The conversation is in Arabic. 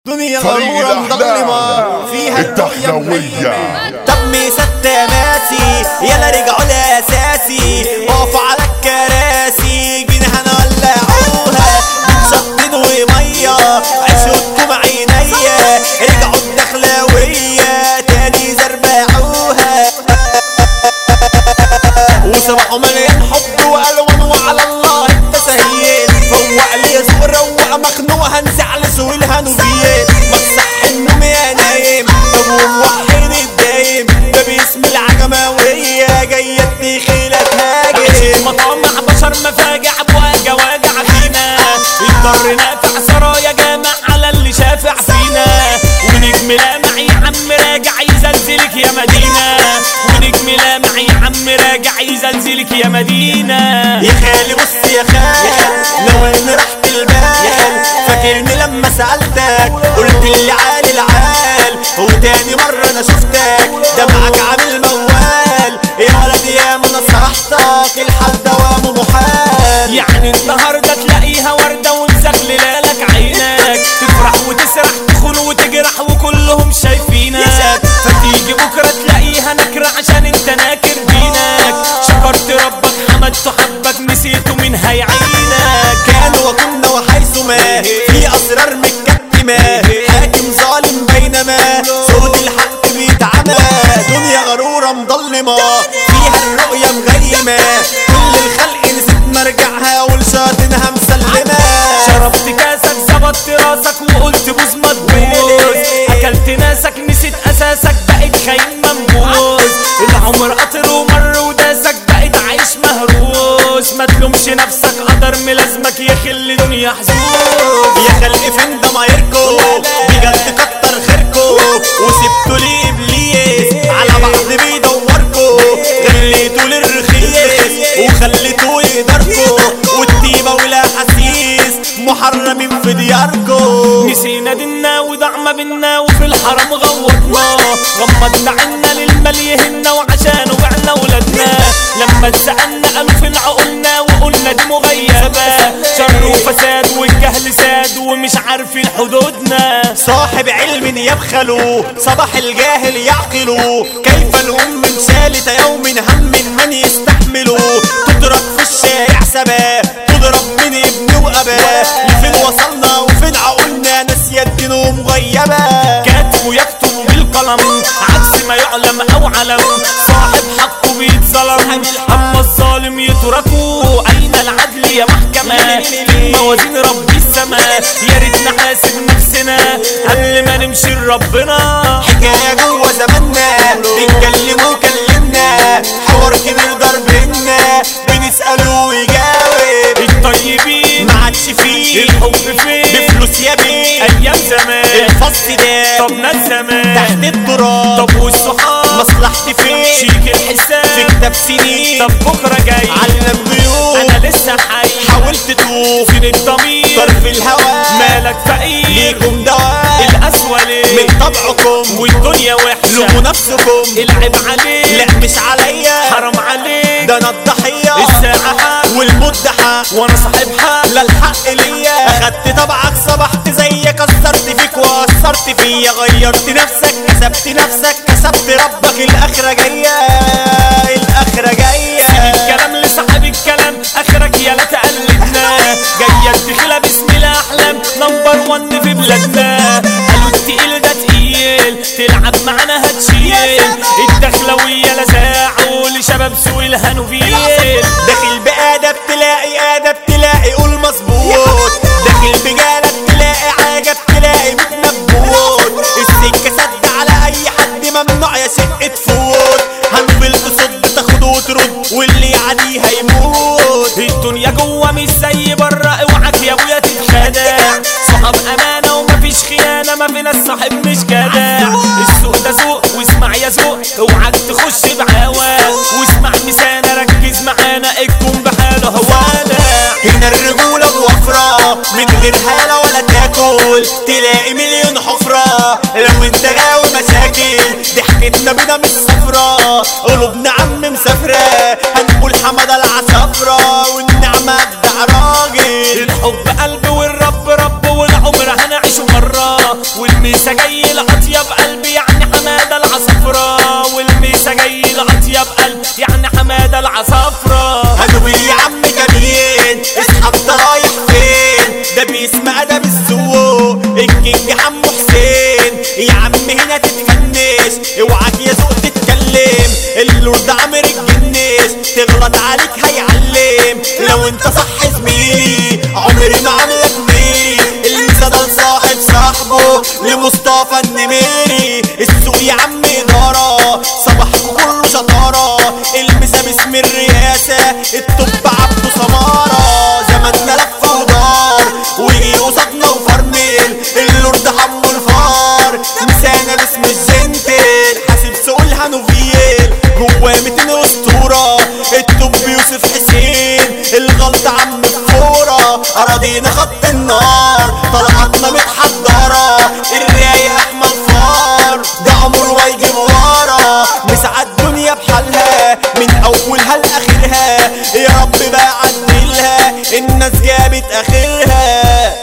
دنيا غرورة مضلمة فيها الدخلوية. تمي ستماتي يلا رجعوا لأساسي وقفوا على الكراسي جينا هنولعوها بنشطين ومية عيشوكم عينيا رجعوا الدخلوية تاني زربعوها وصباحوا مليان حب وألوان وعلى الله التسهيل فوق لي سوق روق مخنوق هنزعل سوق الهنوبيات مصح النوم يا نايم طب وموحد الدايم ده باسم العجماوية جاية تدخيلة تهاجم مطعم مع بشر مفاجع بواجع واجع فينا يضطر نافع سرايا جامع على اللي شافع فينا ونجم لامع يا عم راجع يزلزلك يا مدينة ونجم لامع يا عم راجع يزلزلك يا مدينة يا خالي بص يا خال لو ان رحت البال فاكرني لما سألتك قلت لي عالي العال وتاني مرة انا شفتك دمعك عامل موال يا ولد يا ما نصحتك الحال دوامه محال يعني النهاردة تلاقيها وردة ومزغللالك عينك تفرح وتسرح تخون وتجرح وكلهم شايفينك فتيجي بكرة تلاقيها نكرة عشان انت ناكر دينك شكرت ربك حمدته حبك نسيته من هيعينك كان وكنا وحيثما في اسرار متكتمة حاكم ظالم بينما صوت الحق بيتعمى دنيا غرورة مضلمة فيها الرؤية مغيمة كل الخلق نسيت مرجعها ولشاطنها مسلمة شربت كاسك زبطت راسك وقلت بوز ما تبوظ اكلت ناسك نسيت اساسك بقيت خاين منبوذ العمر قطر ومر وداسك بقيت عايش مهروس ما تلومش نفسك قدر ملازمك يا خل دنيا حظوظ يا خلق فين ضمايركو بجد كتر خيركو وسبتوا لي ابليس على بعض بيدوركو خليتوا للرخيص وخليتوا يقدركو والطيبة والاحاسيس محرمين في دياركو نسينا دينا ودعم بينا وفي الحرم غوطنا غمضنا عنا للمال يهنا وعشانه بعنا ولادنا لما اتسألنا قالوا فين عقولنا وقلنا دي مغيبة شر وفساد والجهل ساد ومش عارفين حدودنا صاحب علم يبخلوا صباح الجاهل يعقلوا كيف الأم من شالة يوم هم من يستحملوا تضرب في الشارع سبا تضرب من ابن وأبا لفين وصلنا وفين عقولنا ناسية الدين ومغيبة كاتب يكتب بالقلم عكس ما يعلم أو علم صاحب حقه بيتظلم أما الظالم يتركه أين العدل يا محكمة في موازين ربي السماء يا ريت نحاسب نفسنا قبل ما نمشي لربنا حكاية جوه زماننا بنكلمه كلمنا حوار كبير ضربنا بنسأله ويجاوب الطيبين ما عادش فيه الحب فين بفلوس يا بيه أيام زمان الفص ده طب ناس زمان تحت التراب طب والصحاب مصلحتي فين شيك الحساب في كتاب سنين طب بكرة جاي علم ضيوف أنا لسه حي حاولت تشوف فين الضمير طرف الهوى مالك فقير ليكم دواء القسوة ليه من طبعكم والدنيا وحشة لوموا نفسكم العيب عليك لا مش عليا حرام عليك ده انا الضحية الساعة حق والمدحة وانا صاحب حق لا الحق ليا اخدت طبعك صبحت زيك كسرت فيك واثرت فيا غيرت نفسك كسبت نفسك كسبت ربك الاخرة جاية الاخرة جاية الكلام لصاحب الكلام اخرك يا لا تقلدنا جاية الدخلة باسم الاحلام نمبر 1 في بلادنا قالوا التقيل ده تقيل تلعب معانا هتشيل الدخلوية لزاعوا لشباب سوق الهنوفيل داخل بآدب تلاقي آدب تلاقي قول مظبوط داخل بجالب تلاقي عجب تلاقي متنبوت السكة سد على أي حد ممنوع يا شقة تفوت هنفل تصد تاخد وترد واللي يعديها يموت الدنيا جوه مش زي بره اوعك يا ابويا تتخدع صحاب امانه ومفيش خيانه ما فينا الصاحب مش جدع السوق ده سوق واسمع يا ذوق اوعك تخش بعوا واسمع مسانه ركز معانا الكون بحاله هوانا هنا الرجولة بوفرة من غير حالة ولا تاكل تلاقي مليون حفرة لو انت غاوي مشاكل ضحكتنا بينا مش صفرة قلوبنا عم مسافرة هنقول حمادة العصفرة والنعمة ابدع راجل الحب قلب والرب رب والعمر هنعيشه مرة والميسا جاي لأطيب قلب يعني حمادة العصفرة، والميسا جاي لأطيب قلب يعني حمادة العصفرة. هنقول يا عم جميل اصحاب ده رايح فين، ده باسم ادب السوق الكينج حمو حسين. يا عم هنا تتفنش اوعاك يا سوق تتكلم، اللورد عامر الجنش تغلط عليك هيعلم. لو انت صح زميلي عمري ما عاملك ميري، المثال صاحب صاحبه لمصطفى النميري. السوق يا عم اداره صباحكم كله شطاره، المسا باسم الرئاسه الطب عبده سماره. زماننا لف ودار ويجي قصادنا وفرمل، اللورد حمو الفار مسانا باسم الجنتل. حاسب سوق الهانوفيل جواه 200 اسطوره، الطب يوسف حسين الغلط عم الفوره. اراضينا خط النار طلعتنا متحضره، الرايق احمد فار ده عمره ما يجيب ورا. مسعى الدنيا بحالها من اولها لاخرها، يا رب بقى عدلها الناس جابت اخرها.